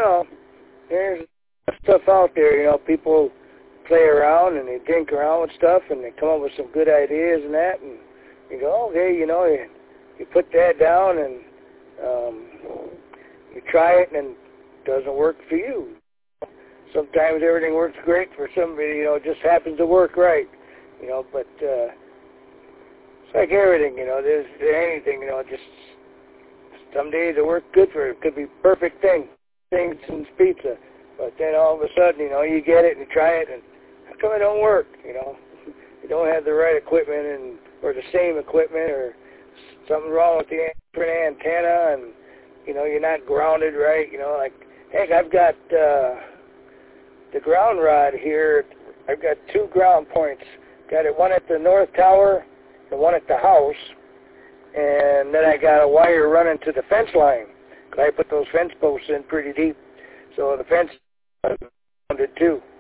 know, there's stuff out there. You know, people play around and they drink around with stuff and they come up with some good ideas and that, and you go, okay, you know, you put that down and you try it and it doesn't work for you. Sometimes everything works great for somebody, you know, it just happens to work right, you know, but it's like everything, you know, there's anything, you know, just some days it works good for it. It could be perfect things and pizza, but then all of a sudden, you know, you get it and you try it and how come it don't work, you know? You don't have the right equipment or the same equipment or something wrong with the antenna and, you know, you're not grounded right, you know, like, heck, I've got the ground rod here. I've got 2 ground points. Got it, one at the north tower and one at the house. And then I got a wire running to the fence line. I put those fence posts in pretty deep. So the fence is grounded too.